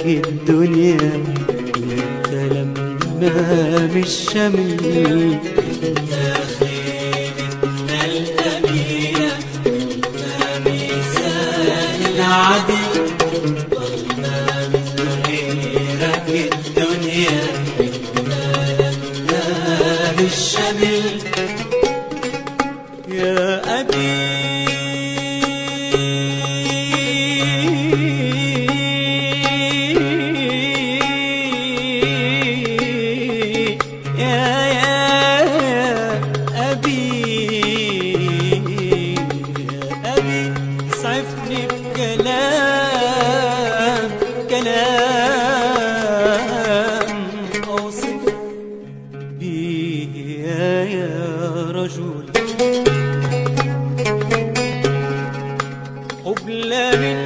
الدنيا انت لما بالشمل انت خيمتنا الأمينة انت ميزان العدل ضلنا من غيرك الدنيا انت لما بالشمل يا أبي اسعفني بكلام اوصف بيه يا رجل قبل من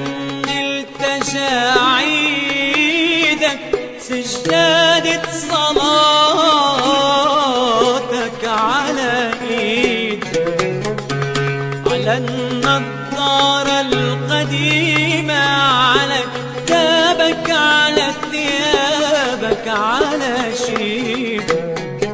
التجاعيدك سجادة صلاتك على ايدك على النضارة القديمة على كتابك على ثيابك على شيبك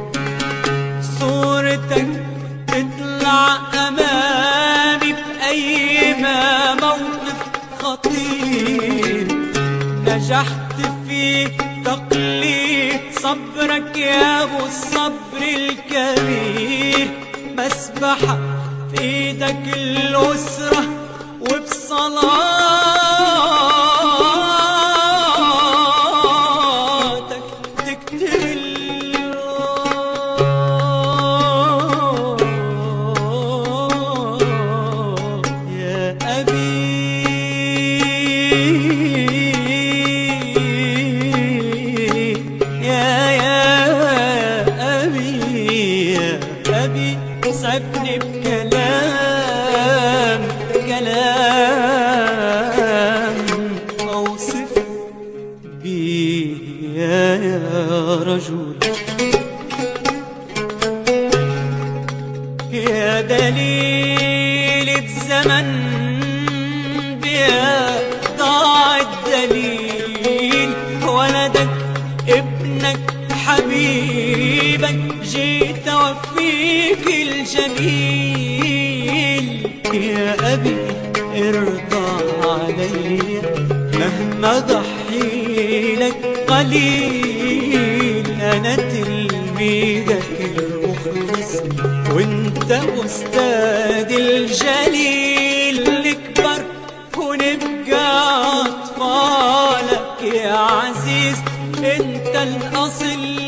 صورتك تطلع أمامي بأي ما موقف خطير نجحت في تقليد صبرك يا أبو الصبر الكبير مسبحة في ايدك الأسرة وبصلاتك تكتب يا أبي يا أبي اسعفني بكلام اوصف بيه يا رجل يا دليل بزمن بيا ضاع الدليل ولدك ابنك حبيبك جيت اوفيك الجميل يا أبي ارضى علي مهما ضحي لك قليل أنا تلميذك المخلص وانت أستاذ الجليل نكبر ونبقى أطفالك يا عزيز انت الأصل